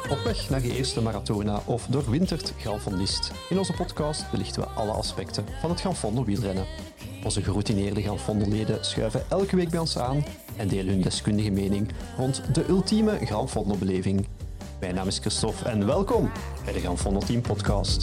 Op weg naar je eerste maratona of doorwinterd Granfondist. In onze podcast belichten we alle aspecten van het Granfondo wielrennen. Onze geroutineerde Granfondo-leden schuiven elke week bij ons aan en delen hun deskundige mening rond de ultieme Granfondo-beleving. Mijn naam is Christophe en welkom bij de Granfondo Team Podcast.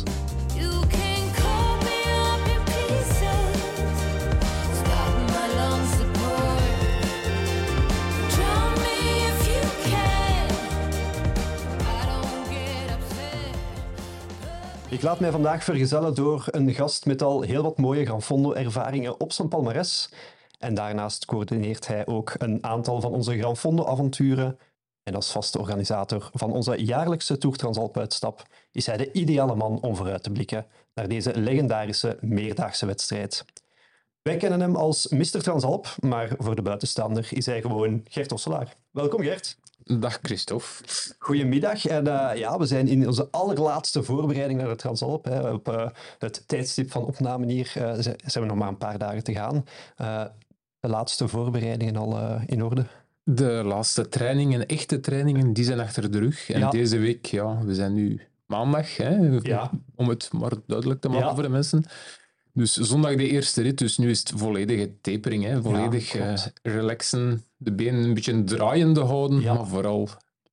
Ik laat mij vandaag vergezellen door een gast met al heel wat mooie Granfondo-ervaringen op zijn palmares. En daarnaast coördineert hij ook een aantal van onze Granfondo-avonturen. En als vaste organisator van onze jaarlijkse Tour Transalp-uitstap is hij de ideale man om vooruit te blikken naar deze legendarische meerdaagse wedstrijd. Wij kennen hem als Mr. Transalp, maar voor de buitenstaander is hij gewoon Gert Osselaar. Welkom Gert. Dag Christophe. Goedemiddag. En we zijn in onze allerlaatste voorbereiding naar de Transalp. Hè. Op het tijdstip van opname hier zijn we nog maar een paar dagen te gaan. De laatste voorbereidingen al in orde? De laatste trainingen, echte trainingen, die zijn achter de rug. En deze week, we zijn nu maandag, om het maar duidelijk te maken voor de mensen. Dus zondag de eerste rit, dus nu is het volledige tapering. Hè. Volledig relaxen, de benen een beetje draaiende houden, maar vooral...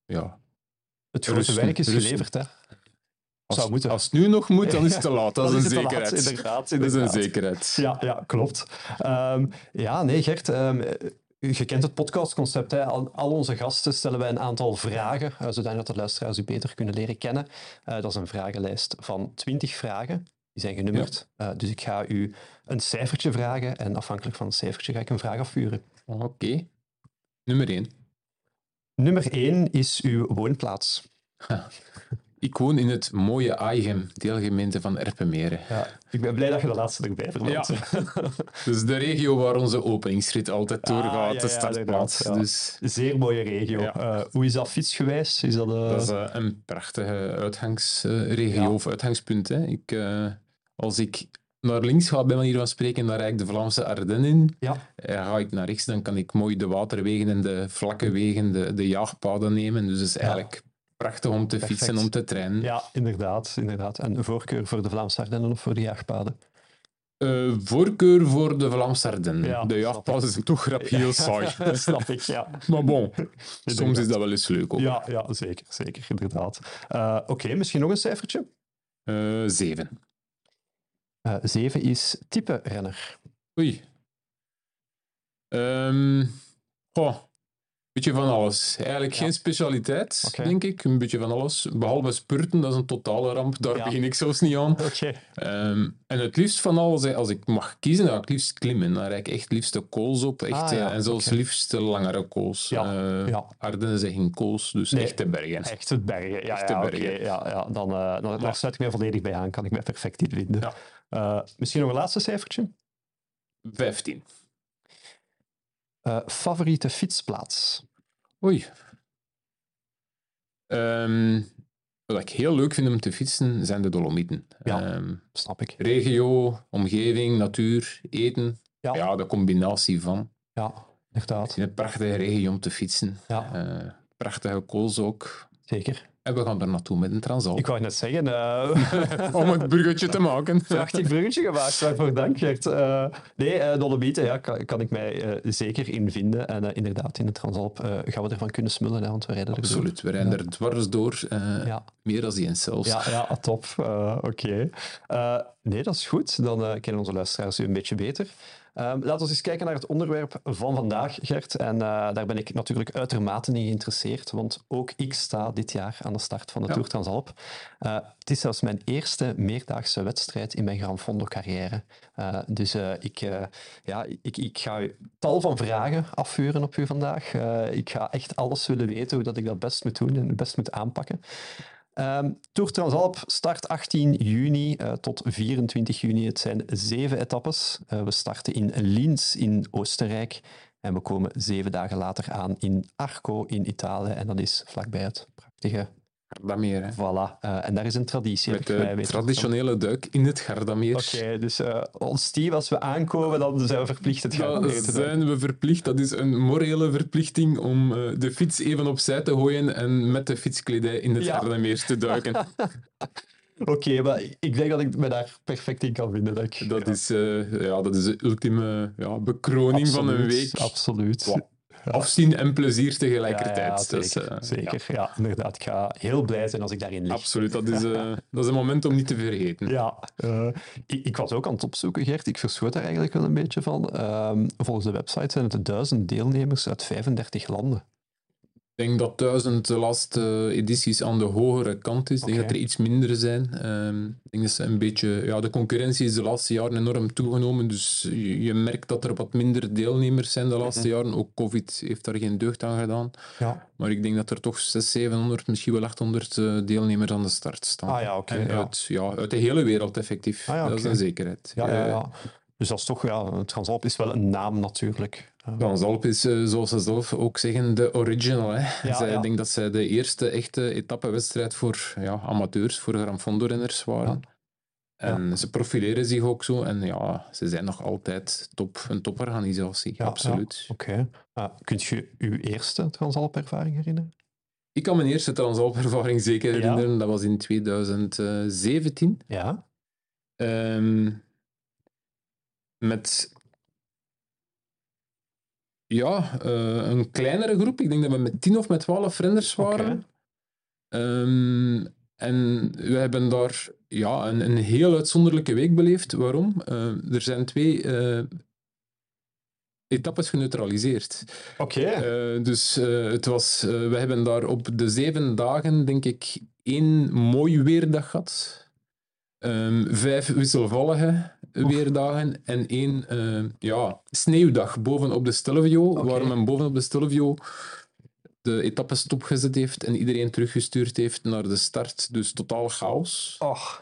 Het grote werk is geleverd, hè? Als het nu nog moet, dan is het te laat. Dat is een zekerheid. Inderdaad. Dat is een zekerheid. Ja, klopt. Gert... Je kent het podcastconcept. Hè? Al onze gasten stellen wij een aantal vragen, zodat de luisteraars u beter kunnen leren kennen. Dat is een vragenlijst van 20 vragen. Die zijn genummerd. Dus ik ga u een cijfertje vragen en afhankelijk van het cijfertje ga ik een vraag afvuren. Oké. Nummer 1. Nummer 1 is uw woonplaats. Ik woon in het mooie Aichem, deelgemeente van Erpenmeren. Ja, ik ben blij dat je de laatste erbij vermeldt. Ja. Dus de regio waar onze openingsrit altijd doorgaat, de startplaats. Ja. Dus... Zeer mooie regio. Ja. Hoe is dat fietsgewijs? Is dat, dat is een prachtige uitgangsregio of uitgangspunt. Hè. Als ik naar links ga, bij manier van spreken, dan rijd ik de Vlaamse Ardennen in. Ja. Ga ik naar rechts, dan kan ik mooi de waterwegen en de vlakke wegen, de jaagpaden nemen. Dus het is eigenlijk... prachtig om te fietsen, om te trainen. Ja, inderdaad. En een voorkeur voor de Vlaamse Ardennen of voor de jaagpaden? Voorkeur voor de Vlaamse Ardennen. Ja, de jaagpaden zijn toch grap heel saai. Dat snap ik, ja. Maar bon, soms is dat wel eens leuk ook. Ja, zeker, inderdaad. Oké, misschien nog een cijfertje? 7. 7 is type renner. Oei. Beetje van alles. Eigenlijk geen specialiteit, denk ik. Een beetje van alles. Behalve spurten, dat is een totale ramp. Daar begin ik zelfs niet aan. Okay. En het liefst van alles, als ik mag kiezen, dan ga ik liefst klimmen. Dan rijd ik echt liefst de kools op. En zelfs liefst de langere kools. Ardennen zijn geen kools, dus echte bergen. Echte bergen, bergen. Dan sluit ik mij volledig bij aan. Kan ik mij perfect in vinden. Ja. Misschien nog een laatste cijfertje? 15. Favoriete fietsplaats? Oei. Wat ik heel leuk vind om te fietsen, zijn de Dolomieten. Ja, snap ik. Regio, omgeving, natuur, eten. Ja, de combinatie van. Ja, inderdaad. Het is een prachtige regio om te fietsen. Ja. Prachtige kools ook. Zeker. En we gaan er naartoe met een Transalp. Ik wou net zeggen... om het bruggetje te maken. Prachtig bruggetje gemaakt, waarvoor dank, Gert. Dolomieten, kan ik mij zeker in vinden. En inderdaad, in de Transalp gaan we ervan kunnen smullen, want we rijden er absoluut, we rijden er dwars door. Meer dan die zelfs. Ja, top. Oké. Dat is goed. Dan kennen onze luisteraars u een beetje beter. Laten we eens kijken naar het onderwerp van vandaag, Gert. En daar ben ik natuurlijk uitermate in geïnteresseerd, want ook ik sta dit jaar aan de start van de Tour Transalp. Het is zelfs mijn eerste meerdaagse wedstrijd in mijn Granfondo-carrière. Dus ik ga tal van vragen afvuren op u vandaag. Ik ga echt alles willen weten hoe dat ik dat best moet doen en het best moet aanpakken. Tour Transalp start 18 juni tot 24 juni. Het zijn 7 etappes. We starten in Linz in Oostenrijk en we komen 7 dagen later aan in Arco in Italië. En dat is vlakbij het prachtige Gardameer, hè. Voilà. En daar is een traditie. Met de traditionele duik in het Gardameer. Oké, dus ons team, als we aankomen, dan zijn we verplicht het Gardameer te duiken. Zijn we verplicht. Dat is een morele verplichting om de fiets even opzij te gooien en met de fietskledij in het Gardameer te duiken. Oké, maar ik denk dat ik me daar perfect in kan vinden. Dat is de ultieme bekroning van een week. Absoluut. Wow. Afzien en plezier tegelijkertijd. Ja, zeker. Ja, inderdaad. Ik ga heel blij zijn als ik daarin lig. Absoluut, dat is een moment om niet te vergeten. Ja, ik was ook aan het opzoeken, Gert. Ik verschoot daar eigenlijk wel een beetje van. Volgens de website zijn het 1000 deelnemers uit 35 landen. Ik denk dat 1000 de laatste edities aan de hogere kant is. Ik denk dat er iets minder zijn. Ik denk dat ze een beetje... de concurrentie is de laatste jaren enorm toegenomen. Dus je merkt dat er wat minder deelnemers zijn de laatste jaren. Ook COVID heeft daar geen deugd aan gedaan. Ja. Maar ik denk dat er toch 600, 700, misschien wel 800 deelnemers aan de start staan. Uit de hele wereld, effectief. Dat is een zekerheid. Ja. Dus dat is toch, Transalp is wel een naam natuurlijk. Transalp is, zoals ze zelf ook zeggen, de original. Hè. Ik denk dat zij de eerste echte etappenwedstrijd voor amateurs, voor Gran Fondo-renners waren. En ze profileren zich ook zo. En ze zijn nog altijd een toporganisatie, absoluut. Oké. Kunt je uw eerste Transalp-ervaring herinneren? Ik kan mijn eerste Transalp-ervaring zeker herinneren. Dat was in 2017. Ja. Met een kleinere groep. Ik denk dat we met 10 of met 12 renners waren. En we hebben daar een heel uitzonderlijke week beleefd. Waarom? Er zijn 2 etappes geneutraliseerd. Dus we hebben daar op de 7 dagen, denk ik, 1 mooi weerdag gehad. 5 wisselvallige weerdagen en 1 sneeuwdag bovenop de Stelvio, waar men bovenop de Stelvio de etappe stopgezet heeft en iedereen teruggestuurd heeft naar de start. Dus totaal chaos.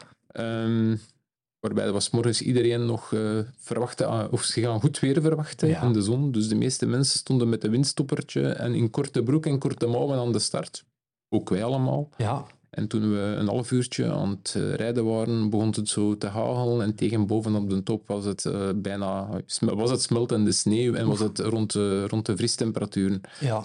Waarbij er was morgens iedereen nog verwachtte, of ze gaan goed weer verwachten in de zon. Dus de meeste mensen stonden met een windstoppertje en in korte broek en korte mouwen aan de start. Ook wij allemaal. Ja. En toen we een half uurtje aan het rijden waren, begon het zo te hagelen. En tegen bovenop de top was het was het smeltende sneeuw en was het rond de vriestemperaturen. Ja.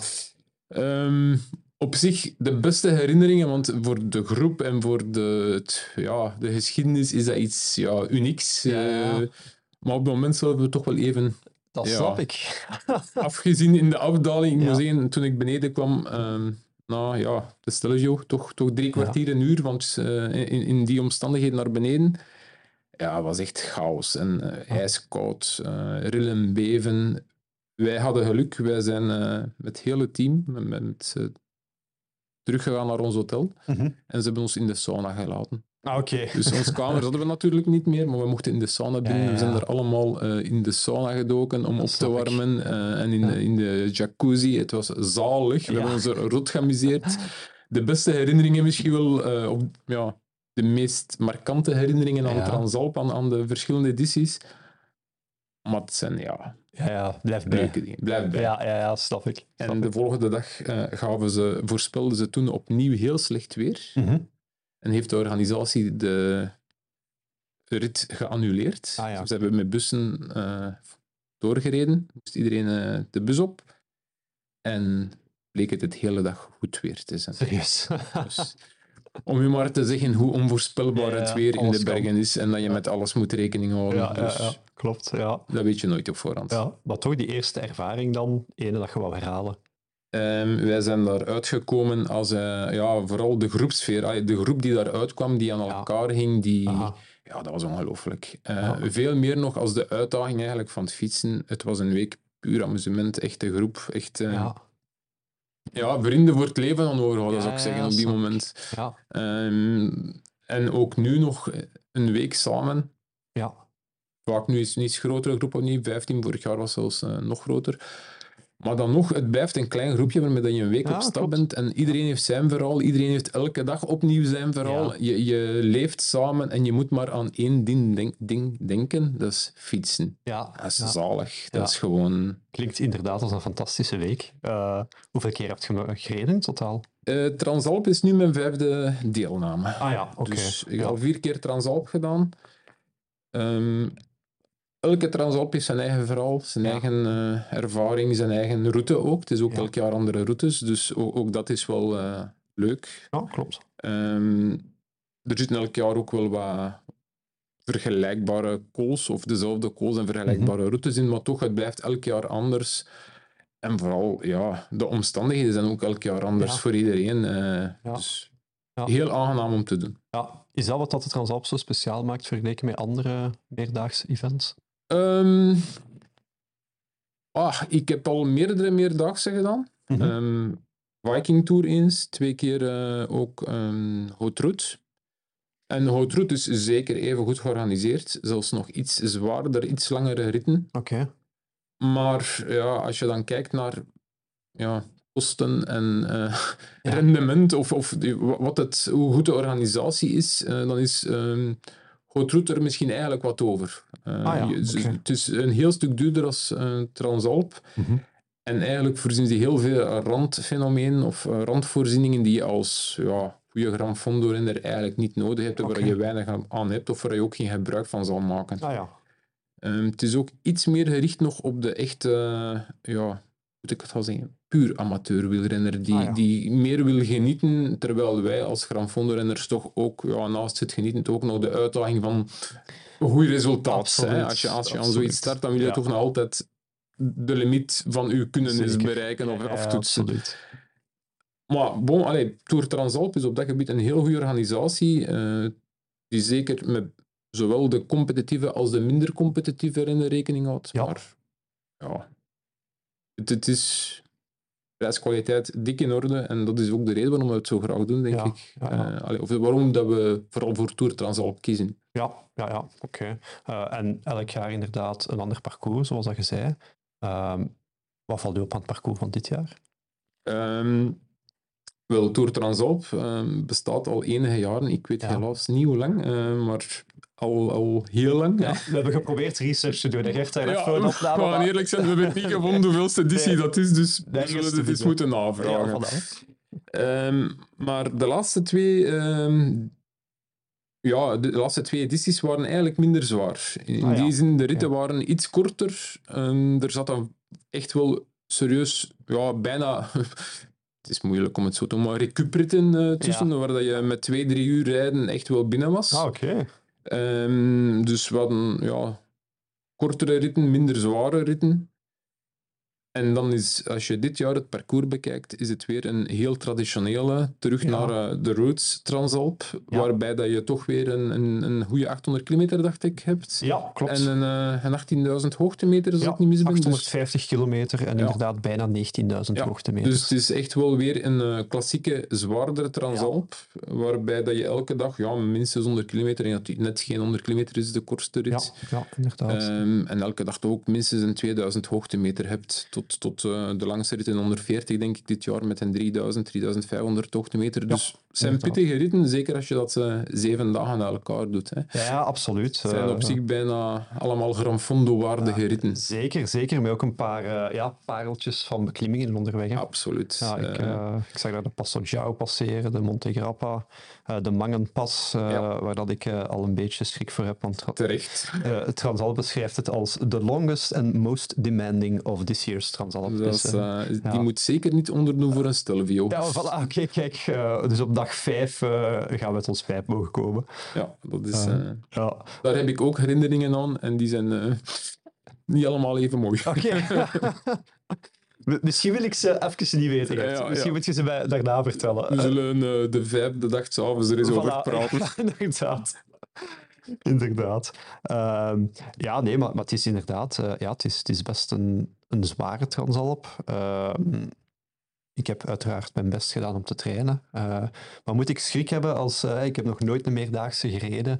Op zich de beste herinneringen, want voor de groep en voor de geschiedenis is dat iets unieks. Maar op het moment zullen we toch wel even... Dat snap ik. Afgezien in de afdaling, ik moet zeggen, toen ik beneden kwam... de Stelvio, toch 3 kwartier, een uur, want in die omstandigheden naar beneden, het was echt chaos en ijskoud, rillen, beven. Wij hadden geluk, wij zijn met het hele team teruggegaan naar ons hotel en ze hebben ons in de sauna gelaten. Dus onze kamers hadden we natuurlijk niet meer, maar we mochten in de sauna binnen. We zijn daar allemaal in de sauna gedoken om op te warmen en in de jacuzzi. Het was zalig. We hebben ons er rot geamuseerd. De beste herinneringen misschien wel, de meest markante herinneringen aan Transalp, aan de verschillende edities. Maar het zijn, blijf leuke dingen. Blijf bij. Ja, snap ik. En de volgende dag voorspelden ze toen opnieuw heel slecht weer. En heeft de organisatie de rit geannuleerd. Ze hebben met bussen doorgereden. Moest iedereen de bus op. En bleek het hele dag goed weer te zijn. Serieus? Dus, om u maar te zeggen hoe onvoorspelbaar het weer in de bergen is en dat je met alles moet rekening houden. Klopt. Ja. Dat weet je nooit op voorhand. Ja, maar toch die eerste ervaring dan, ene dat je wou herhalen. Wij zijn daar uitgekomen als vooral de groepsfeer. De groep die daaruit kwam, die aan elkaar hing, dat was ongelooflijk. Veel meer nog als de uitdaging eigenlijk van het fietsen. Het was een week puur amusement, echte groep. Echt, vrienden voor het leven aan overhouden, zou ik zeggen, op die moment. Ja. En ook nu nog een week samen. Ja. Vaak nu is het een iets grotere groep opnieuw, 15, vorig jaar was zelfs nog groter. Maar dan nog, het blijft een klein groepje waarmee dat je een week op stap klopt. bent en iedereen heeft zijn verhaal, iedereen heeft elke dag opnieuw zijn verhaal. Ja. Je leeft samen en je moet maar aan één ding denken, dat is fietsen. Ja. Dat is zalig. Dat Ja. is gewoon... Klinkt inderdaad als een fantastische week. Hoeveel keer heb je gereden in totaal? Transalp is nu mijn 5e deelname. Ah ja, oké. Dus ik heb al 4 keer Transalp gedaan. Elke Transalp heeft zijn eigen verhaal, zijn eigen ervaring, zijn eigen route ook. Het is ook elk jaar andere routes, dus ook dat is wel leuk. Ja, klopt. Er zitten elk jaar ook wel wat vergelijkbare calls, of dezelfde calls en vergelijkbare routes in, maar toch, het blijft elk jaar anders. En vooral, ja, de omstandigheden zijn ook elk jaar anders voor iedereen. Dus heel aangenaam om te doen. Ja. Is dat wat dat de Transalp zo speciaal maakt vergeleken met andere meerdaagse events? Ik heb al meerdere meerdaagse gedaan. Viking Tour eens, 2 keer ook Haute Route. En Haute Route is zeker even goed georganiseerd, zelfs nog iets zwaarder, iets langere ritten. Oké. Maar ja, als je dan kijkt naar kosten en rendement of hoe goed de organisatie is, dan is Haute Route er misschien eigenlijk wat over. Het is een heel stuk duurder als Transalp. En eigenlijk voorzien ze heel veel randfenomenen of randvoorzieningen die je als goede Gran Fondo renner eigenlijk niet nodig hebt, waar je weinig aan hebt of waar je ook geen gebruik van zal maken. Het is ook iets meer gericht nog op de echte, moet ik het wel zeggen, puur amateur-wielrenner die meer wil genieten, terwijl wij als Gran Fondo-renners toch ook naast het genieten ook nog de uitdaging van een goed resultaat. Hè? Als je aan zoiets start, dan wil je toch nog altijd de limiet van je kunnen eens bereiken of aftoetsen. Absoluut. Maar Tour Transalp is op dat gebied een heel goede organisatie, die zeker met zowel de competitieve als de minder competitieve renner rekening houdt. Maar het is prijskwaliteit dik in orde en dat is ook de reden waarom we het zo graag doen, denk ik. Of waarom dat we vooral voor Tour Transalp kiezen. Oké. En elk jaar inderdaad een ander parcours, zoals dat je zei. Wat valt u op aan het parcours van dit jaar? Wel, Tour Transalp bestaat al enige jaren. Ik weet helaas niet hoe lang, maar al heel lang. Ja, we hebben geprobeerd research te doen. Gert, we gaan eerlijk zijn, we hebben niet gevonden hoeveelste editie dat is, dus we zullen het eens moeten navragen. Maar de laatste twee edities waren eigenlijk minder zwaar. In die zin, de ritten waren iets korter. Er zat dan echt wel serieus, bijna... Het is moeilijk om het zo te noemen, maar recupritten tussen, waar dat je met 2-3 uur rijden echt wel binnen was. Dus we hadden kortere ritten, minder zware ritten. En dan is, als je dit jaar het parcours bekijkt, is het weer een heel traditionele, terug naar de Roots Transalp, waarbij dat je toch weer een goede 800 kilometer, dacht ik, hebt. Ja, klopt. En een 18.000 hoogtemeter, als ik niet mis ben. 850 kilometer en inderdaad bijna 19.000 hoogtemeters. Dus het is echt wel weer een klassieke, zwaardere Transalp, waarbij dat je elke dag minstens 100 kilometer, en net geen 100 kilometer is de kortste rit. Ja, inderdaad. En elke dag ook minstens een 2000 hoogtemeter hebt, tot de langste rit in 140, denk ik, dit jaar, met een 3500 hoogtemeter. Dus het zijn pittige ritten, zeker als je dat 7 dagen na elkaar doet. Hè. Ja, absoluut. Het zijn op zich bijna allemaal Gran Fondo-waardige ritten. Zeker, met ook een paar pareltjes van beklimmingen onderweg. Hè. Absoluut. Ik zag daar de Passo Giao passeren, de Monte Grappa, de Mangenpas, waar dat ik al een beetje schrik voor heb. Want terecht. Transalp beschrijft het als the longest and most demanding of this year's Transalp. Die moet zeker niet onderdoen voor een Stelvio. Ja, voilà. Kijk. Dus op dag 5 gaan we het ons pijp mogen komen. Ja, dat is... Daar heb ik ook herinneringen aan en die zijn niet allemaal even mooi. Oké. Misschien wil ik ze even niet weten. Misschien moet je ze mij daarna vertellen. We zullen de 5e dag 's avonds er eens over praten. Inderdaad. Maar het is inderdaad... het is best een zware Transalp. Ik heb uiteraard mijn best gedaan om te trainen. Maar moet ik schrik hebben als... ik heb nog nooit een meerdaagse gereden.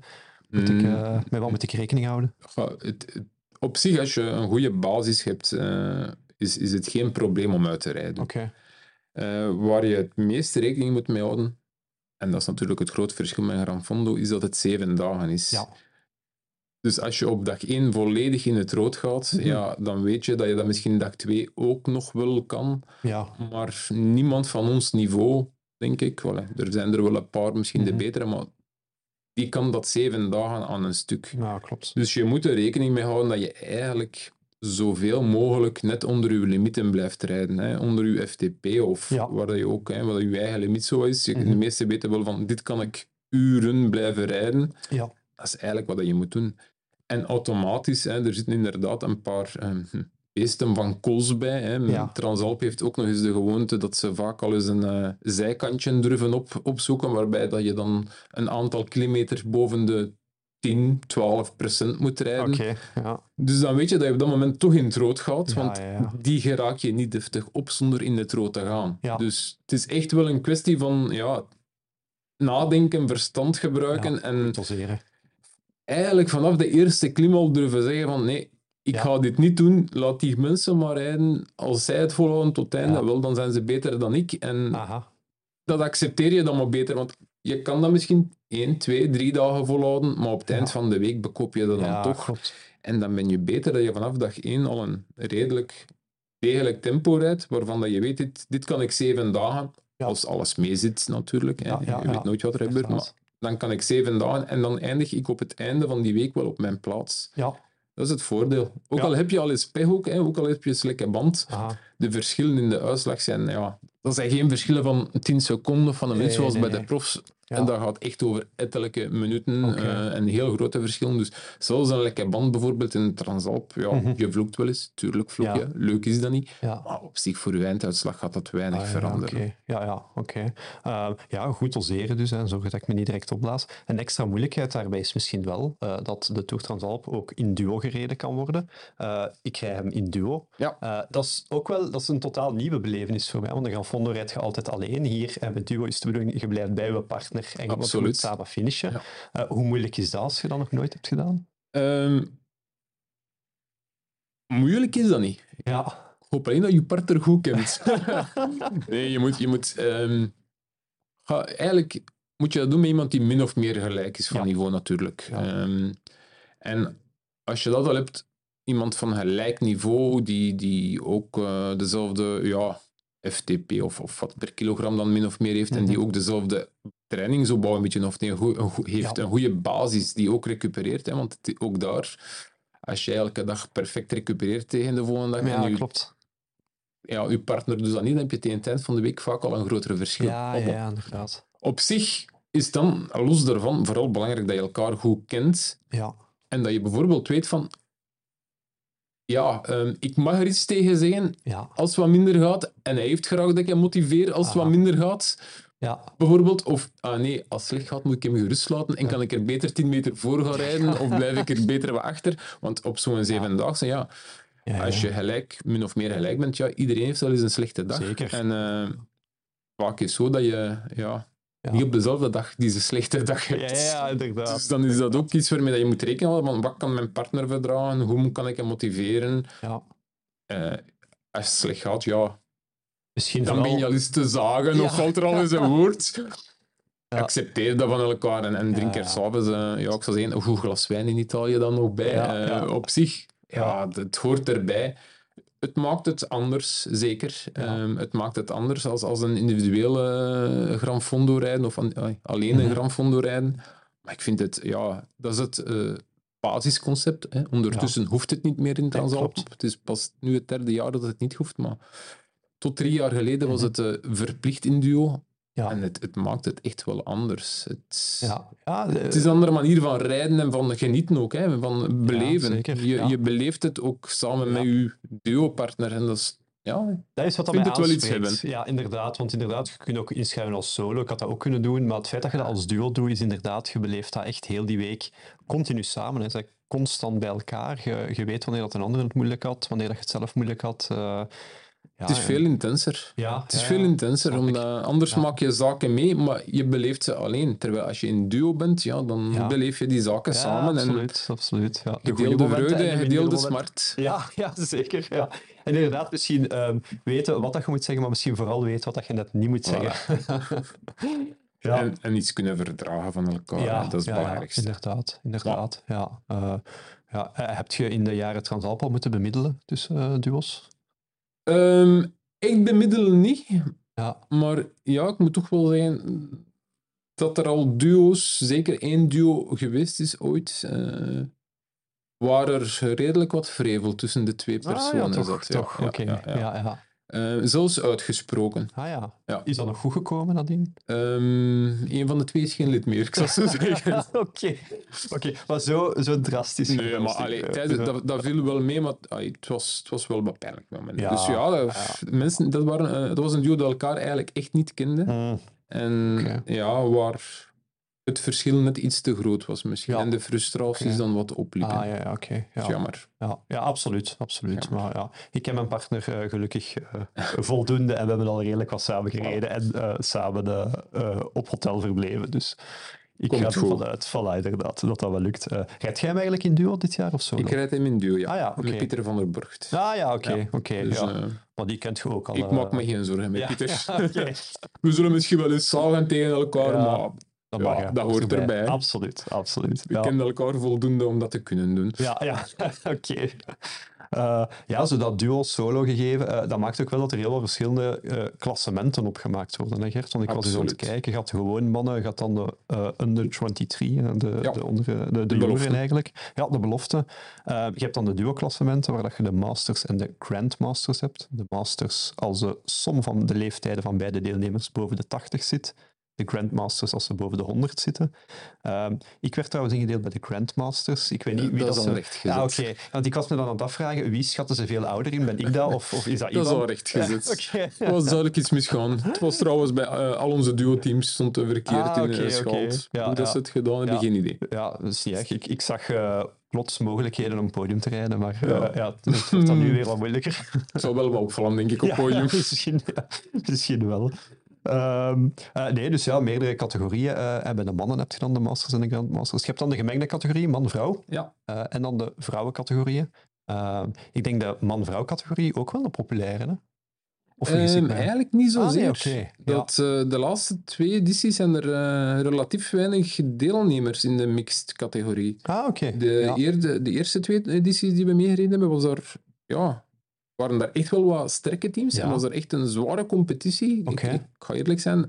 Met wat moet ik rekening houden? Op zich, als je een goede basis hebt... is het geen probleem om uit te rijden. Oké. Waar je het meest rekening moet mee houden, en dat is natuurlijk het groot verschil met Gran Fondo, is dat het 7 dagen is. Ja. Dus als je op dag 1 volledig in het rood gaat, ja, dan weet je dat je dat misschien dag 2 ook nog wel kan. Ja. Maar niemand van ons niveau, denk ik, er zijn er wel een paar, misschien de betere, maar die kan dat 7 dagen aan een stuk. Ja, klopt. Dus je moet er rekening mee houden dat je eigenlijk zoveel mogelijk net onder je limieten blijft rijden. Hè? Onder je FTP of waar je ook, wat je eigen limiet zo is. De meeste weten wel van, dit kan ik uren blijven rijden. Ja. Dat is eigenlijk wat je moet doen. En automatisch, er zitten inderdaad een paar beesten van kools bij. Hè. Ja. Transalp heeft ook nog eens de gewoonte dat ze vaak al eens een zijkantje durven opzoeken, waarbij dat je dan een aantal kilometer boven de 10-12% moet rijden. Oké, ja. Dus dan weet je dat je op dat moment toch in het rood gaat, Ja, want ja. die geraak je niet deftig op zonder in het rood te gaan. Ja. Dus het is echt wel een kwestie van nadenken, verstand gebruiken en doseren. eigenlijk vanaf de eerste klim al durven zeggen van nee, ik ga dit niet doen, laat die mensen maar rijden. Als zij het volhouden tot het einde, wel, dan zijn ze beter dan ik. En dat accepteer je dan maar beter, want je kan dat misschien 1, 2, 3 dagen volhouden, maar op het eind van de week bekoop je dat dan toch. Klopt. En dan ben je beter dat je vanaf dag 1 al een redelijk degelijk tempo rijdt, waarvan dat je weet, dit kan ik 7 dagen, als alles meezit natuurlijk. Je weet nooit wat er gebeurt, maar dan kan ik 7 dagen en dan eindig ik op het einde van die week wel op mijn plaats. Ja. Dat is het voordeel. Ook al heb je al eens pech ook al heb je een slechte band, de verschillen in de uitslag zijn, dat zijn geen verschillen van 10 seconden van een minuut zoals bij de profs. Ja. En dat gaat echt over ettelijke minuten en heel grote verschillen. Dus zoals een lekke band bijvoorbeeld in de Transalp, je vloekt wel eens, tuurlijk vloek je, leuk is dat niet. Ja. Maar op zich voor je einduitslag gaat dat weinig veranderen. Oké. Goed doseren dus, en zorgen dat ik me niet direct opblaas. Een extra moeilijkheid daarbij is misschien wel dat de Tour Transalp ook in duo gereden kan worden. Ik rij hem in duo. Ja. Dat is ook wel een totaal nieuwe belevenis voor mij, want de Gran Fondo rijd je altijd alleen. Hier met duo is de bedoeling, je blijft bij je partner en je moet samen finishen. Ja. Hoe moeilijk is dat als je dat nog nooit hebt gedaan? Moeilijk is dat niet. Ja. Ik hoop alleen dat je partner goed kent. Nee, je moet eigenlijk moet je dat doen met iemand die min of meer gelijk is van niveau natuurlijk. Ja. En als je dat al hebt, iemand van gelijk niveau die ook dezelfde FTP of wat per kilogram dan min of meer heeft en die ook dezelfde trainingsopbouw een beetje heeft een goede basis die ook recupereert. Hè, want ook daar, als je elke dag perfect recupereert tegen de volgende dag en klopt. Je partner doet dat niet, dan heb je tegen het eind van de week vaak al een grotere verschil. Ja, inderdaad. Op zich is dan, los daarvan, vooral belangrijk dat je elkaar goed kent en dat je bijvoorbeeld weet van ik mag er iets tegen zeggen als het wat minder gaat. En hij heeft graag dat ik hem motiveer als het wat minder gaat. Ja. Bijvoorbeeld. Of, als het slecht gaat, moet ik hem gerust laten en kan ik er beter 10 meter voor gaan rijden of blijf ik er beter wat achter. Want op zo'n 7-daagse, als je min of meer gelijk bent, iedereen heeft wel eens een slechte dag. Zeker. En vaak is het zo dat je niet op dezelfde dag deze slechte dag hebt. Ja, inderdaad. Dus dan is dat ook iets waarmee dat je moet rekenen houden. Van wat kan mijn partner verdragen? Hoe kan ik hem motiveren? Ja. Als het slecht gaat, misschien dan ben je al eens te zagen of valt er al eens een woord. Accepteer dat van elkaar en drink er s'avonds, ik zou zeggen, een goed glas wijn in Italië dan nog bij. Op zich, het hoort erbij. Het maakt het anders, zeker. Het maakt het anders als een individuele Gran Fondo rijden of alleen een Gran Fondo rijden. Maar ik vind het, dat is het basisconcept. Hè. Ondertussen hoeft het niet meer in Transalp. Het is pas nu het 3e jaar dat het niet hoeft, maar tot 3 jaar geleden was het verplicht in duo. Ja. En het maakt het echt wel anders. Het is een andere manier van rijden en van genieten ook, hè, van beleven. Je beleeft het ook samen met je duo-partner. En dat is, dat is wat dat mij aanspreekt. Ja, inderdaad. Want inderdaad, je kunt ook inschrijven als solo. Ik had dat ook kunnen doen. Maar het feit dat je dat als duo doet, is inderdaad, je beleeft dat echt heel die week continu samen. Je bent constant bij elkaar. Je weet wanneer dat een ander het moeilijk had, wanneer dat je het zelf moeilijk had. Het is veel intenser. Ja, het is veel intenser, omdat anders maak je zaken mee, maar je beleeft ze alleen. Terwijl als je in duo bent, dan beleef je die zaken samen. Absoluut. Ja. Gedeelde vreugde en gedeelde smart. Ja, zeker. Ja. En inderdaad, misschien weten wat dat je moet zeggen, maar misschien vooral weten wat je net niet moet zeggen. Ja. En iets kunnen verdragen van elkaar, dat is het belangrijkste. Inderdaad. Ja. Heb je in de jaren Transalp al moeten bemiddelen tussen duo's? Ik bemiddel niet, ja. Maar ja, ik moet toch wel zeggen dat er al duo's, zeker 1 duo geweest is ooit, waar er redelijk wat vrevel tussen de 2 personen zat. Toch. Oké. Ja. Zelfs uitgesproken. Ja. Is dat nog goed gekomen, nadien? Een van de 2 is geen lid meer, ik zal zo zeggen. Oké, maar zo drastisch. Nee, maar dat viel wel mee, maar het was wel beperkt. Ja, dus mensen, dat was een duo dat elkaar eigenlijk echt niet kenden. En waar het verschil net iets te groot was misschien. En de frustraties dan wat opliepen. Oké. Ja. Jammer. Ja, absoluut. Maar ik ken mijn partner gelukkig voldoende en we hebben al redelijk wat samen gereden en samen op hotel verbleven. Dus ik ga ervan uit, inderdaad, dat wel lukt. Rijdt jij hem eigenlijk in duo dit jaar of zo? Ik rijd hem in duo, ja. Met Pieter van der Burgt. Oké. Dus, maar die kent je ook al. Ik maak me geen zorgen met Pieter. We zullen misschien wel eens zagen tegen elkaar, maar... Dat hoort erbij. Absoluut. We kennen elkaar voldoende om dat te kunnen doen. Ja. Oké. Zo dat duo-solo gegeven, dat maakt ook wel dat er heel veel verschillende klassementen opgemaakt worden, hè Gert? Want ik was eens aan het kijken, je had gewoon mannen, je had dan de under 23, de jongeren eigenlijk. Ja, de belofte. Je hebt dan de duo-klassementen, waar je de Masters en de Grandmasters hebt. De Masters als de som van de leeftijden van beide deelnemers boven de 80 zit. De Grandmasters als ze boven de 100 zitten. Ik werd trouwens ingedeeld bij de Grandmasters. Ik weet niet wie dat is al recht gezet. Oké. Want ik was me dan aan het afvragen, wie schatten ze veel ouder in? Ben ik dat? Of is dat iemand? Dat is al recht gezet. Er was duidelijk iets misgaan. Het was trouwens bij al onze duo-teams stond verkeerd in schaald. Hoe dat ze het gedaan hebben, geen idee. Ja, dat is niet echt. Ik zag plots mogelijkheden om een podium te rijden, maar het wordt dan nu weer wat moeilijker. Het zou wel wat opvallen, denk ik, op podium. Misschien wel. Dus meerdere categorieën. Bij de mannen heb je dan de Masters en de Grandmasters. Je hebt dan de gemengde categorie, man-vrouw. Ja. En dan de vrouwencategorieën. Ik denk de man-vrouw categorie ook wel een populaire, hè? Of eigenlijk niet zozeer. Nee, de laatste 2 edities zijn er relatief weinig deelnemers in de mixed categorie. De eerste 2 edities die we meegereden hebben, waren daar echt wel wat sterke teams en was er echt een zware competitie. Ik ga eerlijk zijn,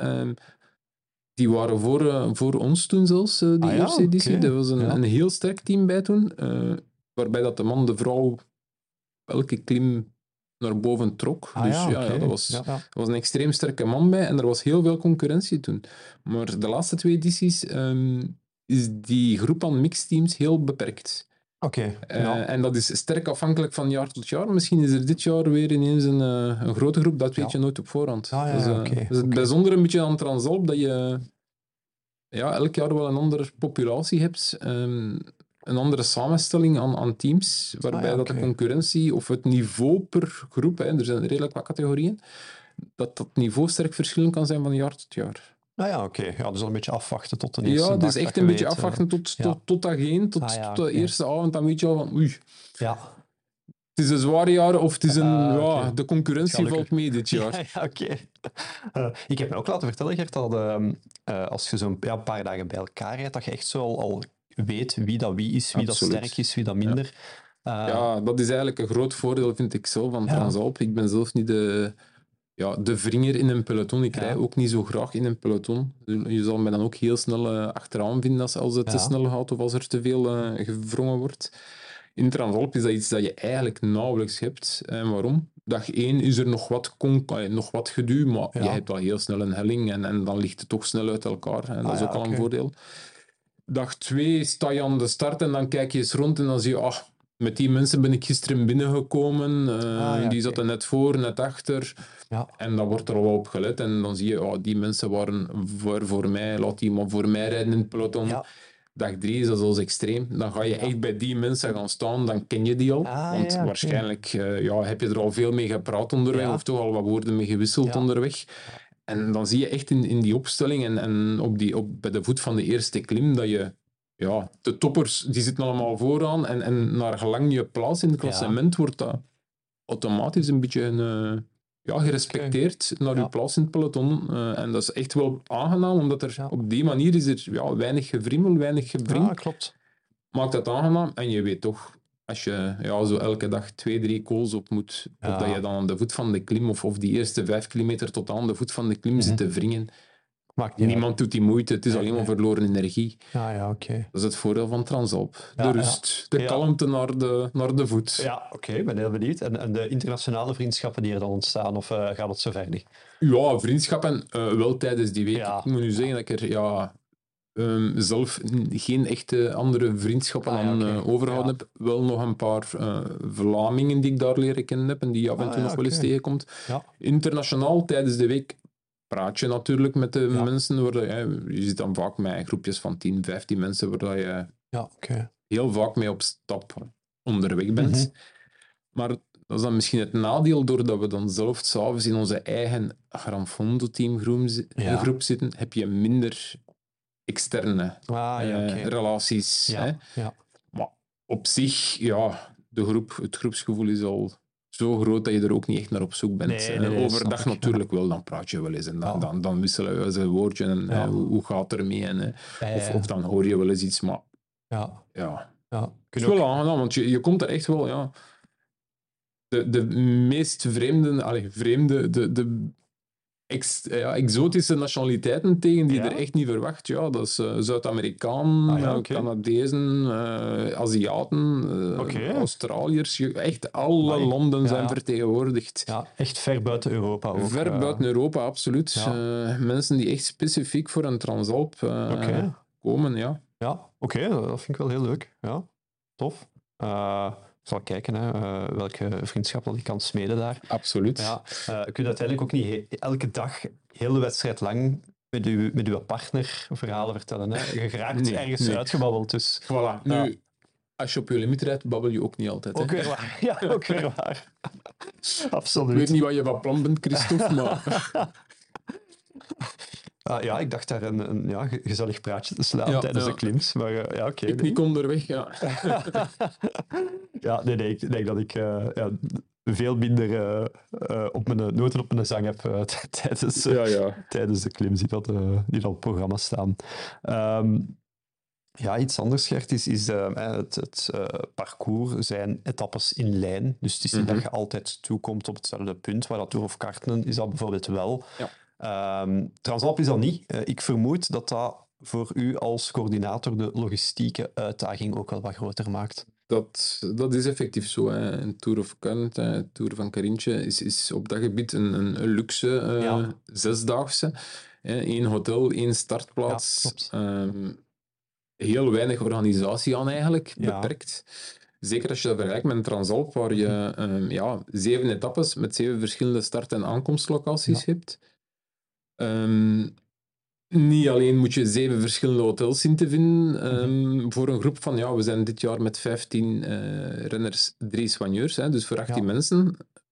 die waren voor ons toen zelfs, die eerste editie. Er was een heel sterk team bij toen, waarbij dat de man de vrouw elke klim naar boven trok. Dat was een extreem sterke man bij en er was heel veel concurrentie toen. Maar de laatste 2 edities is die groep aan mixed teams heel beperkt. En dat is sterk afhankelijk van jaar tot jaar. Misschien is er dit jaar weer ineens een grote groep, dat weet je nooit op voorhand. Dat is het bijzondere een beetje aan Transalp, dat je elk jaar wel een andere populatie hebt, een andere samenstelling aan teams, waarbij dat de concurrentie of het niveau per groep, er zijn redelijk wat categorieën, dat niveau sterk verschillend kan zijn van jaar tot jaar. Dus een beetje afwachten tot de eerste dag. Ja, dus echt een beetje afwachten tot dat geen, tot de eerste avond, dan weet je al van oei. Ja. Het is een zware jaar of het is de concurrentie valt mee dit jaar. Ik heb me ook laten vertellen, Gert, dat als je zo'n paar dagen bij elkaar rijdt, dat je echt zo al weet wie dat is, wie dat sterk is, wie dat minder. Dat is eigenlijk een groot voordeel, vind ik zelf, van Transalp. Ik ben zelf niet de wringer in een peloton. Ik rij ook niet zo graag in een peloton. Je zal mij dan ook heel snel achteraan vinden als het te snel gaat of als er te veel gevrongen wordt. In Transalp is dat iets dat je eigenlijk nauwelijks hebt. En waarom? Dag 1 is er nog wat geduw, maar je hebt al heel snel een helling en dan ligt het toch snel uit elkaar. En dat is ook al een voordeel. Dag 2 sta je aan de start en dan kijk je eens rond en dan zie je, met die mensen ben ik gisteren binnengekomen. Die zaten net voor, net achter. Ja. En dan wordt er al op gelet. En dan zie je, die mensen waren voor mij. Laat die maar voor mij rijden in het peloton. Ja. dag 3 is dat zelfs extreem. Dan ga je echt bij die mensen gaan staan, dan ken je die al. Want waarschijnlijk heb je er al veel mee gepraat onderweg, of toch al wat woorden mee gewisseld onderweg. En dan zie je echt in die opstelling en bij de voet van de eerste klim dat je... Ja, de toppers die zitten allemaal vooraan en naar gelang je plaats in het klassement wordt dat automatisch een beetje gerespecteerd naar je plaats in het peloton. En dat is echt wel aangenaam, omdat er op die manier is er weinig gevriemel, weinig gevring. Ja, klopt. Maakt dat aangenaam en je weet toch, als je zo elke dag 2-3 calls op moet, of dat je dan aan de voet van de klim of die eerste 5 kilometer tot aan de voet van de klim zit te wringen. Niemand doet die moeite, het is alleen maar verloren energie. Oké. Dat is het voordeel van Transalp. De rust, de kalmte naar de voet. Ja, oké, ik ben heel benieuwd. En de internationale vriendschappen die er dan ontstaan, of gaat het zo ver niet? Ja, vriendschappen wel tijdens die week. Ik moet nu zeggen dat ik er zelf geen echte andere vriendschappen aan overgehouden heb. Wel nog een paar Vlamingen die ik daar leren kennen heb en die af en toe nog wel eens tegenkomt. Ja. Internationaal tijdens de week praat je natuurlijk met de mensen. Je zit dan vaak met groepjes van 10, 15 mensen waar je heel vaak mee op stap onderweg bent. Maar dat is dan misschien het nadeel, doordat we dan zelf 's avonds in onze eigen Gran Fondo teamgroep zitten, heb je minder externe relaties. Hè? Maar op zich, het groepsgevoel is al zo groot dat je er ook niet echt naar op zoek bent. Nee, overdag natuurlijk wel, dan praat je wel eens en dan wisselen we eens een woordje en hoe gaat het ermee? En, of dan hoor je wel eens iets, maar het is wel aangenaam, want je komt er echt wel... De meest vreemde, de exotische nationaliteiten tegen die je er echt niet verwacht. Ja, dat is Zuid-Amerikaan, Canadezen, Aziaten, Australiërs. Echt alle landen zijn vertegenwoordigd. Ja, echt ver buiten Europa ook. Ver buiten Europa, absoluut. Mensen die echt specifiek voor een Transalp komen, Ja, oké, dat vind ik wel heel leuk. Ja, tof. Ik zal kijken welke vriendschap ik kan smeden daar. Absoluut. Ja, je kunt uiteindelijk ook niet elke dag, heel de wedstrijd lang, met uw partner verhalen vertellen. Hè. Je geraakt ergens uitgebabbeld. Dus. Voilà. Nu, als je op je limiet rijdt, babbel je ook niet altijd. Ook weer waar. Ja, ook weer waar. Absoluut. Ik weet niet wat je van plan bent, Christophe, maar... Ik dacht daar een gezellig praatje te slaan tijdens de klims. Maar oké. Ik niet onderweg, Ik denk dat ik veel minder noten op mijn zang heb tijdens de klims die op het programma staan. Iets anders, Gert, is het parcours zijn etappes in lijn. Dus het is niet dat je altijd toekomt op hetzelfde punt, waar dat Tour of Kartenen is dat bijvoorbeeld wel. Ja. Transalp is dat niet. Ik vermoed dat voor u als coördinator de logistieke uitdaging ook wel wat groter maakt. Dat is effectief zo. Hè. Een Tour of Kartenen, Tour van Carintje, is op dat gebied een luxe 6-daagse. 1 hotel, 1 startplaats. Heel weinig organisatie aan eigenlijk, beperkt. Zeker als je dat vergelijkt met een Transalp, waar je 7 etappes met 7 verschillende start- en aankomstlocaties hebt. Niet alleen moet je 7 verschillende hotels zien te vinden voor een groep van, we zijn dit jaar met 15 renners, 3 soigneurs, dus voor 18 mensen.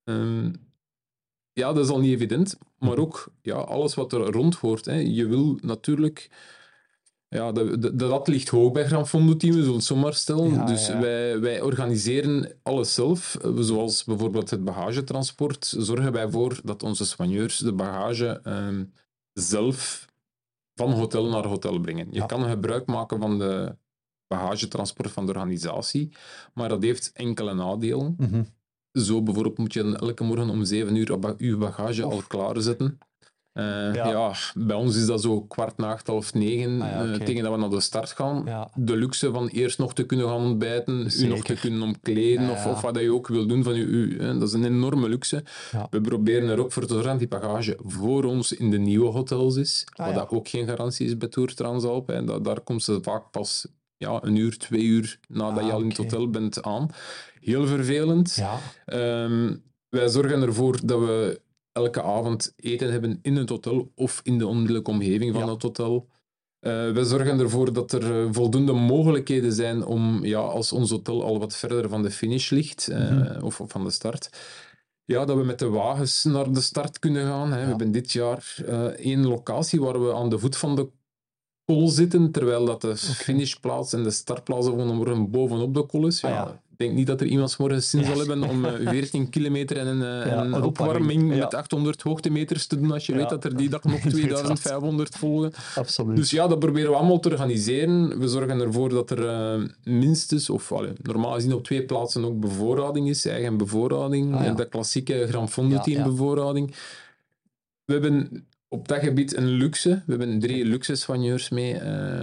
Dat is al niet evident, maar ook alles wat er rond hoort. Je wil natuurlijk... dat ligt hoog bij Gran Fondo Team, we zullen het zo maar stellen. Wij organiseren alles zelf. Zoals bijvoorbeeld het bagagetransport, zorgen wij voor dat onze soigneurs de bagage zelf van hotel naar hotel brengen. Je kan gebruik maken van de bagagetransport van de organisatie, maar dat heeft enkele nadelen. Zo bijvoorbeeld moet je elke morgen om 7 uur je bagage al klaarzetten. Bij ons is dat zo 8:15, tegen dat we naar de start gaan. Ja. De luxe van eerst nog te kunnen gaan ontbijten, u nog te kunnen omkleden of wat je ook wil doen van u. Dat is een enorme luxe. Ja. We proberen er ook voor te zorgen dat die bagage voor ons in de nieuwe hotels is, wat dat ook geen garantie is bij Tour Transalp. Daar komt ze vaak pas 1 uur, 2 uur nadat je al in het hotel bent aan. Heel vervelend. Ja. Wij zorgen ervoor dat we elke avond eten hebben in het hotel of in de onmiddellijke omgeving van het hotel. We zorgen ervoor dat er voldoende mogelijkheden zijn om, als ons hotel al wat verder van de finish ligt, of van de start, dat we met de wagens naar de start kunnen gaan. Hè. We hebben dit jaar 1 locatie waar we aan de voet van de kol zitten, terwijl dat de finishplaats en de startplaats worden bovenop de kol is. Ik denk niet dat er iemand morgens zin zal hebben om 14 kilometer en een opwarming met 800 hoogtemeters te doen als je weet dat er die dag nog 2500 volgen. Absoluut. Dus dat proberen we allemaal te organiseren. We zorgen ervoor dat er minstens, normaal gezien op 2 plaatsen ook bevoorrading is, eigen bevoorrading, de klassieke Grand Fond team bevoorrading. We hebben op dat gebied een luxe. We hebben 3 luxe-soigneurs mee.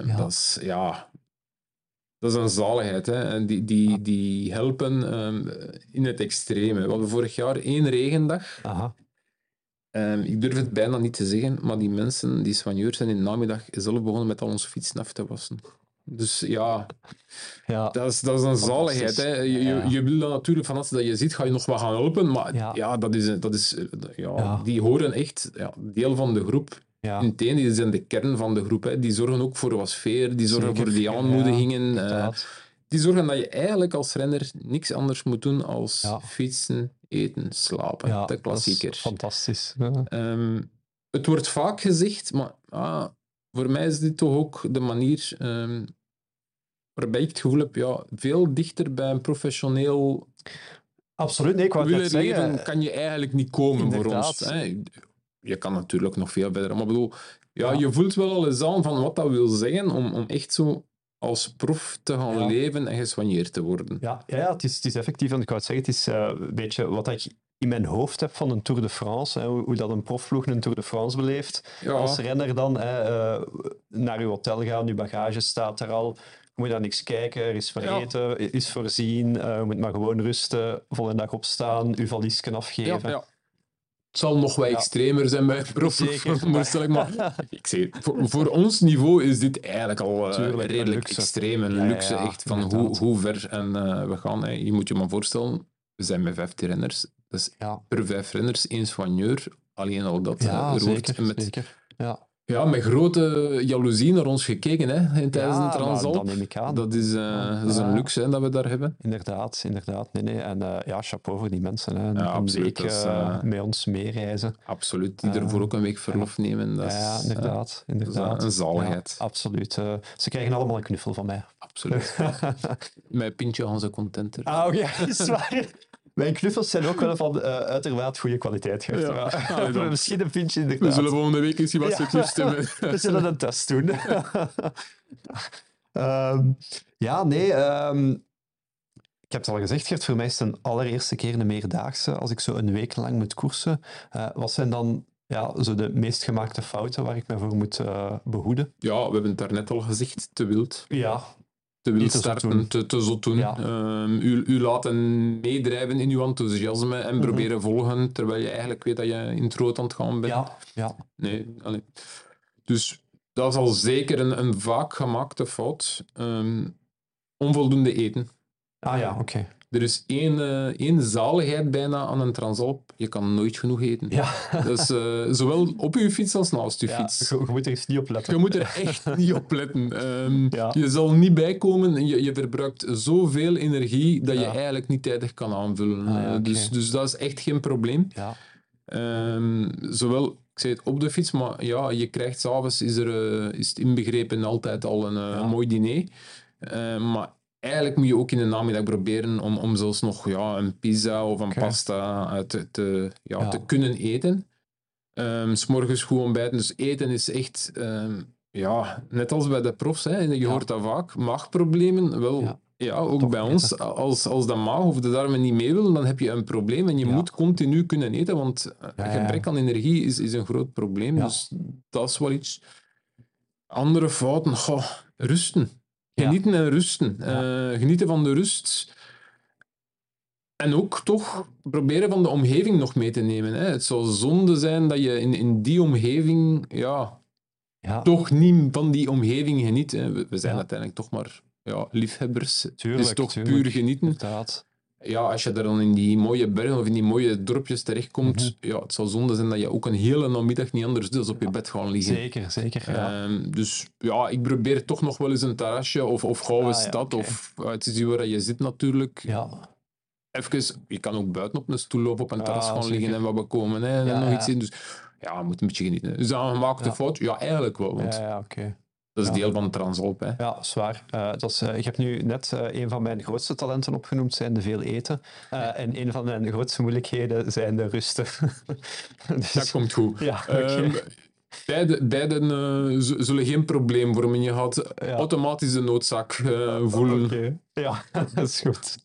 Dat is een zaligheid. Hè. Die helpen in het extreme. We hadden vorig jaar 1 regendag. Ik durf het bijna niet te zeggen, maar die mensen, die soigneurs, zijn in de namiddag zelf begonnen met al onze fietsen af te wassen. Dus dat is een zaligheid. Hè. Je wil dan natuurlijk van als dat je ziet, ga je nog wat gaan helpen, maar die horen echt deel van de groep. Meteen, die zijn de kern van de groep. Hè. Die zorgen ook voor wat sfeer, die zorgen voor die aanmoedigingen. Die zorgen dat je eigenlijk als renner niks anders moet doen als fietsen, eten, slapen. De klassieker. Dat is fantastisch. Het wordt vaak gezegd, maar voor mij is dit toch ook de manier waarbij ik het gevoel heb, veel dichter bij een professioneel absoluut, nee, ik wou het zeggen, kan je eigenlijk niet komen voor ons. Hè. Je kan natuurlijk nog veel verder, maar bedoel, je voelt wel al eens aan van wat dat wil zeggen om echt zo als prof te gaan leven en gesoigneerd te worden. Het is effectief, want ik wou het zeggen, het is een beetje wat ik in mijn hoofd heb van een Tour de France, hoe dat een profploeg een Tour de France beleeft. Als renner dan naar je hotel gaan, je bagage staat er al, je moet naar niks kijken, er is voor eten, is voorzien, je moet maar gewoon rusten, volgende dag opstaan, je valiesken afgeven. Het zal nog wat extremer zijn bij profvoorstelling, maar ik zeg, voor ons niveau is dit eigenlijk al redelijk extreem en luxe. Echt van hoe ver en we gaan. Je moet je maar voorstellen, we zijn met 15 renners. Dus per 5 renners 1 soigneur. Alleen al dat. Zeker. Met grote jaloezie naar ons gekeken tijdens de Transalp. Dat neem ik aan. Dat is een luxe dat we daar hebben. Inderdaad. Nee. En chapeau voor die mensen. Hè. Een week met ons meereizen. Absoluut. Die ervoor ook een week verlof nemen. Dat is, inderdaad. Dat is een zaligheid. Absoluut. Ze krijgen allemaal een knuffel van mij. Absoluut. Met pintje gaan ze contenter. Dat is waar. Mijn knuffels zijn ook wel van uitermate goede kwaliteit. Misschien een pintje in de We zullen volgende week eens wat stukjes stemmen. We zullen een test doen. Ik heb het al gezegd, Gert, voor mij is het een allereerste keer een meerdaagse. Als ik zo een week lang moet koersen, wat zijn dan zo de meest gemaakte fouten waar ik me voor moet behoeden? Ja, we hebben het daarnet al gezegd, te wild. Te wild starten, te zot doen. U laten meedrijven in uw enthousiasme en proberen volgen, terwijl je eigenlijk weet dat je in het rood aan het gaan bent. Nee, dus dat is al zeker een vaak gemaakte fout. Onvoldoende eten. Oké. Er is één zaligheid bijna aan een Transalp. Je kan nooit genoeg eten. Dus, zowel op je fiets als naast je fiets. Je moet er eens niet op letten. Je moet er echt niet op letten. Je zal niet bijkomen. Je verbruikt zoveel energie dat je eigenlijk niet tijdig kan aanvullen. Dus dat is echt geen probleem. Zowel, ik zei het, op de fiets, maar je krijgt 's avonds is het inbegrepen altijd al een mooi diner. Maar eigenlijk moet je ook in de namiddag proberen om zelfs nog een pizza of een pasta te kunnen eten. 's Morgens goed ontbijten. Dus eten is echt, net als bij de profs, je hoort dat vaak, maagproblemen, wel, ook bij ons. Als de maag of de darmen niet mee willen, dan heb je een probleem en je moet continu kunnen eten, want gebrek aan energie is een groot probleem. Dus dat is wel iets. Andere fouten, rusten. Genieten en rusten. Genieten van de rust. En ook toch proberen van de omgeving nog mee te nemen. Hè. Het zou zonde zijn dat je in die omgeving toch niet van die omgeving geniet. Hè. We zijn uiteindelijk toch maar liefhebbers. Tuurlijk, het is toch puur genieten. Inderdaad. ja, als je daar dan in die mooie bergen of in die mooie dorpjes terechtkomt, ja, het zal zonde zijn dat je ook een hele namiddag niet anders doet dan op je bed gaan liggen. Zeker, ja. Dus ja, ik probeer toch nog wel eens een terrasje of gauw een stad. Okay. Of het is waar je zit natuurlijk. Ja. Even, je kan ook buiten op een stoel of op een terras gaan zeker. liggen en wat bekomen. Hè, en nog iets in. Dus ja, je moet een beetje genieten. Dus dan gemaakte fout? Ja, eigenlijk wel. Want oké. dat is deel van Transalp. Hè. Ja, zwaar. Ik heb nu net een van mijn grootste talenten opgenoemd, zijn de veel eten. En een van mijn grootste moeilijkheden zijn de rusten. Dus, dat komt goed. Ja, okay. Beiden zullen geen probleem vormen. Je gaat automatisch de noodzaak voelen. Okay. Ja, dat is goed.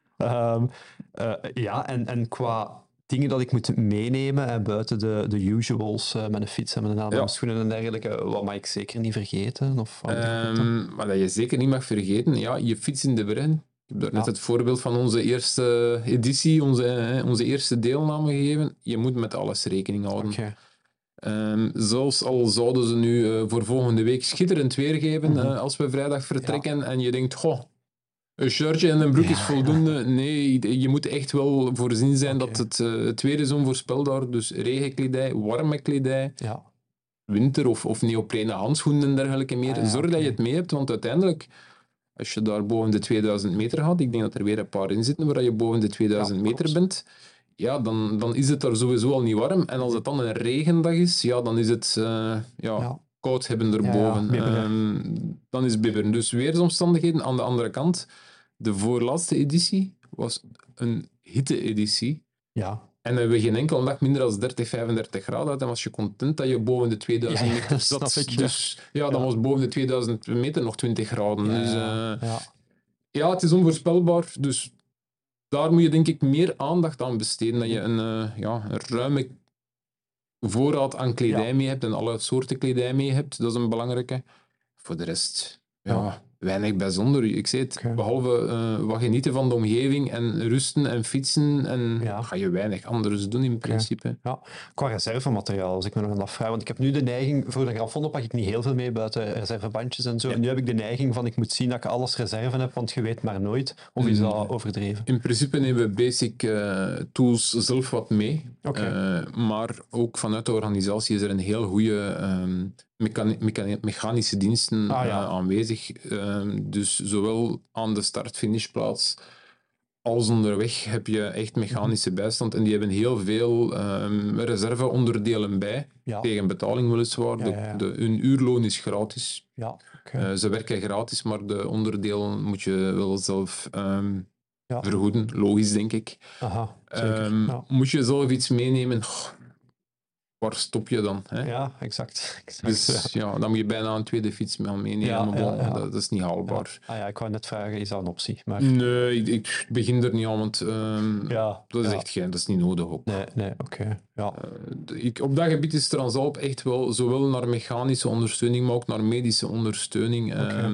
En qua dingen dat ik moet meenemen en buiten de usuals, met een fiets en met een aantal schoenen en dergelijke, wat mag ik zeker niet vergeten? Of wat je zeker niet mag vergeten, je fiets in de bergen. Ik heb daar net het voorbeeld van onze eerste editie, onze eerste deelname gegeven. Je moet met alles rekening houden. Okay. Zelfs al zouden ze nu voor volgende week schitterend weer geven als we vrijdag vertrekken en je denkt, goh, een shirtje en een broek is voldoende. Nee, je moet echt wel voorzien zijn dat het weer is onvoorspelbaar. Dus regenkledij, warme kledij, winter- of neoprene handschoenen en dergelijke meer. Zorg dat je het mee hebt, want uiteindelijk, als je daar boven de 2000 meter gaat, ik denk dat er weer een paar in zitten waar je boven de 2000 meter bent, ja, dan is het daar sowieso al niet warm. En als het dan een regendag is, ja, dan is het koud hebben erboven. Dan is het bibberen. Dus weersomstandigheden. Aan de andere kant, de voorlaatste editie was een hitte-editie. Ja. En dan hebben we geen enkele dag minder dan 30, 35 graden uit. En was je content dat je boven de 2000 meter zat. Dus dan was boven de 2000 meter nog 20 graden. Dus het is onvoorspelbaar. Dus daar moet je denk ik meer aandacht aan besteden. Dat je een ruime voorraad aan kledij mee hebt en alle soorten kledij mee hebt. Dat is een belangrijke. Voor de rest, weinig bijzonder. Ik zei het, behalve wat genieten van de omgeving en rusten en fietsen, en ga je weinig anders doen in principe. Ja. Qua reservemateriaal, als ik me nog aan afvraag, want ik heb nu de neiging, voor de Gran Fondo pak ik niet heel veel mee buiten reservebandjes en zo. En nu heb ik de neiging van, ik moet zien dat ik alles reserve heb, want je weet maar nooit. Of is dat overdreven? In principe nemen we basic tools zelf wat mee. Maar ook vanuit de organisatie is er een heel goede mechanische diensten aanwezig. Dus zowel aan de start-finishplaats als onderweg heb je echt mechanische bijstand. En die hebben heel veel reserveonderdelen bij. Tegen betaling weliswaar. Hun uurloon is gratis. Ze werken gratis, maar de onderdelen moet je wel zelf vergoeden. Logisch, denk ik. Moet je zelf iets meenemen? Waar stop je dan? Hè? Ja, exact. Dus dan moet je bijna een tweede fiets meenemen. Dat is niet haalbaar. Ik wou net vragen, is dat een optie? Maar... Nee, ik begin er niet aan, want dat is echt dat is niet nodig ook. Nee, oké. Op dat gebied is Transalp echt wel zowel naar mechanische ondersteuning, maar ook naar medische ondersteuning.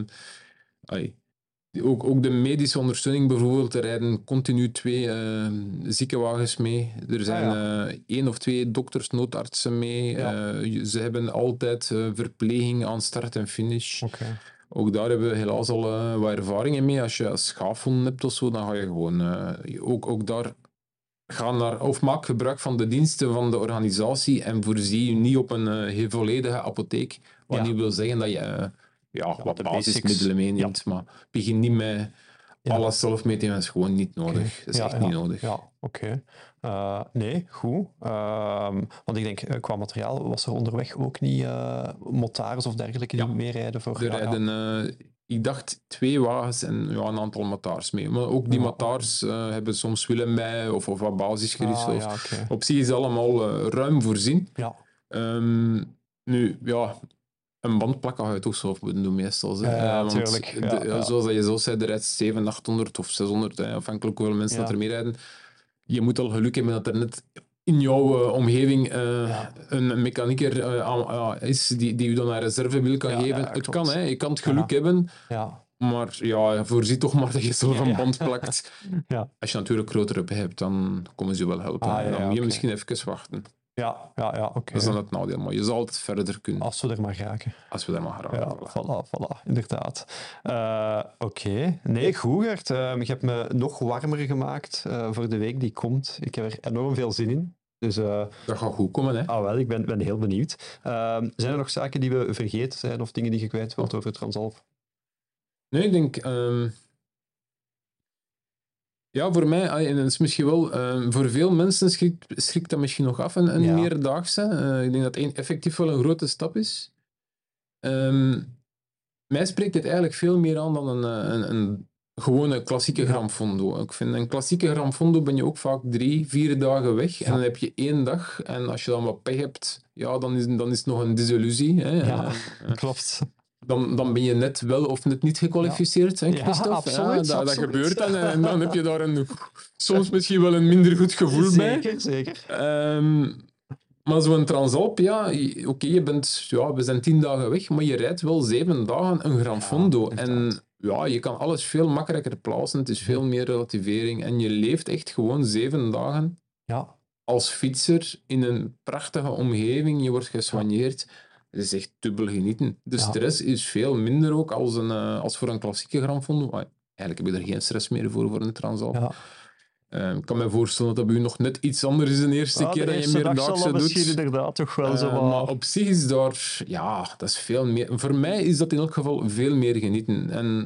Ook de medische ondersteuning bijvoorbeeld, er rijden continu 2 ziekenwagens mee. Er zijn 1 of 2 dokters, noodartsen mee. Ze hebben altijd verpleging aan start en finish. Ook daar hebben we helaas al wat ervaringen mee. Als je schaafwonden hebt of zo, dan ga je gewoon ook daar gaan naar, of maak gebruik van de diensten van de organisatie en voorzie je niet op een volledige apotheek. Wat niet wil zeggen dat je wat basismiddelen meeneemt, maar begin niet met alles zelf mee te nemen. Dat is gewoon niet nodig. Dat is echt niet nodig. Ja, oké. Nee, goed. Want ik denk, qua materiaal was er onderweg ook niet motards of dergelijke die meerijden voor... Er rijden, ik dacht 2 wagens en een aantal motards mee. Maar ook die motards hebben soms wielen bij of wat basisgerust. Op zich is het allemaal ruim voorzien. Nu, een bandplakken ga je toch zelf moeten doen meestal. Natuurlijk. Zoals je zo zei, er rijdt 700, 800 of 600, afhankelijk hoeveel mensen dat er mee rijden. Je moet al geluk hebben dat er net in jouw omgeving een mechanieker is die je dan een reservewiel kan geven. Het kan, je kan het geluk hebben, maar voorzie toch maar dat je zelf een band plakt. Als je natuurlijk grotere hebt, dan komen ze je wel helpen. Dan moet je misschien even wachten. Ja, oké. Dat is dan het nadeel, maar je zal altijd verder kunnen. Als we er maar geraken. Als we er maar geraken. Ja, voilà, inderdaad. Oké. Nee, goed, Gert. Je hebt me nog warmer gemaakt voor de week die komt. Ik heb er enorm veel zin in. Dus, dat gaat goed komen, hè? Wel, ik ben heel benieuwd. Zijn er nog zaken die we vergeten zijn of dingen die je kwijt wilt over Transalp? Nee, ik denk... Ja, voor mij, en dat is misschien wel... voor veel mensen schrikt dat misschien nog af, een meerdaagse. Ik denk dat effectief wel een grote stap is. Mij spreekt het eigenlijk veel meer aan dan een gewone klassieke Gran Fondo. Ik vind een klassieke Gran Fondo ben je ook vaak 3-4 dagen weg. En dan heb je 1 dag. En als je dan wat pech hebt, ja, dan is het nog een desillusie. Hè. Ja, klopt. Dan ben je net wel of net niet gekwalificeerd, hè, Christophe? Ja, absoluut. Dat gebeurt dan. En dan heb je daar soms misschien wel een minder goed gevoel bij. Zeker. Maar zo'n Transalp, oké, we zijn 10 dagen weg, maar je rijdt wel 7 dagen een Gran Fondo. En je kan alles veel makkelijker plaatsen. Het is veel meer relativering. En je leeft echt gewoon 7 dagen als fietser in een prachtige omgeving. Je wordt gesoigneerd. Het is echt dubbel genieten. De stress is veel minder ook als voor een klassieke Gran Fondo. Eigenlijk heb je er geen stress meer voor een Transalp. Ja. Ik kan me voorstellen dat bij u nog net iets anders is de eerste keer dat je meerdaagse doet. Misschien inderdaad toch wel zo. Maar op zich is daar... Ja, dat is veel meer... Voor mij is dat in elk geval veel meer genieten. En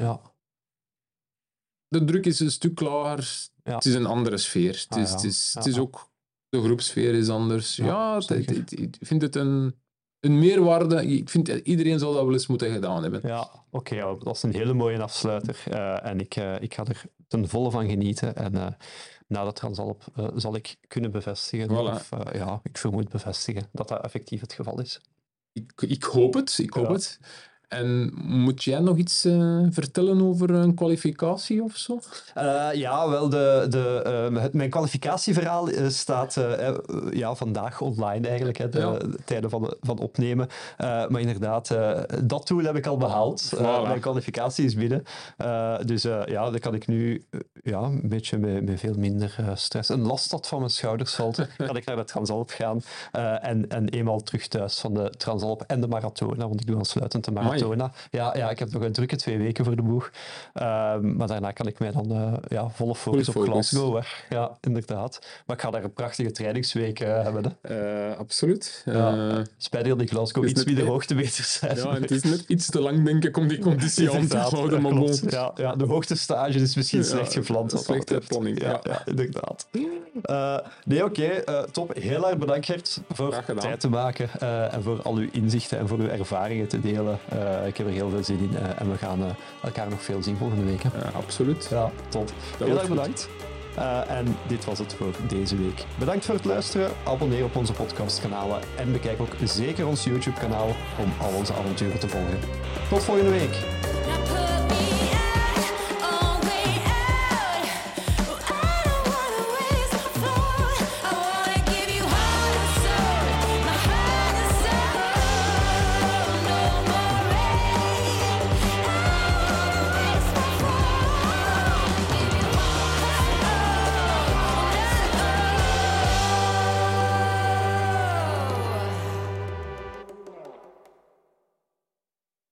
de druk is een stuk lager. Ja. Het is een andere sfeer. Het is ook... De groepsfeer is anders. Ik vind het een meerwaarde. Ik vind iedereen zal dat wel eens moeten gedaan hebben. Ja, oké, dat is een hele mooie afsluiter. En ik ga er ten volle van genieten. En na de Transalp zal ik kunnen bevestigen, of ik vermoed bevestigen, dat dat effectief het geval is. Ik hoop het. En moet jij nog iets vertellen over een kwalificatie of zo? Mijn kwalificatieverhaal staat vandaag online eigenlijk, de tijden van opnemen. Maar inderdaad, dat doel heb ik al behaald. Mijn kwalificatie is binnen. Dan kan ik nu een beetje met veel minder stress. Een last dat van mijn schouders valt, kan ik naar de Transalp gaan. En eenmaal terug thuis van de Transalp en de Maratona, want ik doe aansluitend de Maratona. Ja, ik heb nog een drukke 2 weken voor de boeg. Maar daarna kan ik mij dan volle focus op Glasgow. Ja, inderdaad. Maar ik ga daar een prachtige trainingsweek hebben. Absoluut. Spijtig dat die Glasgow iets minder hoogtemeters zijn. Ja, en het is net iets te lang, denk ik, om die conditie aan te houden. Maar de hoogtestage is misschien slecht gepland. Slechte planning, ja, inderdaad. Top. Heel erg bedankt, Gert, voor tijd te maken en voor al uw inzichten en voor uw ervaringen te delen. Ik heb er heel veel zin in en we gaan elkaar nog veel zien volgende week. Absoluut. Ja, top. Heel erg bedankt. En dit was het voor deze week. Bedankt voor het luisteren. Abonneer op onze podcastkanalen en bekijk ook zeker ons YouTube-kanaal om al onze avonturen te volgen. Tot volgende week.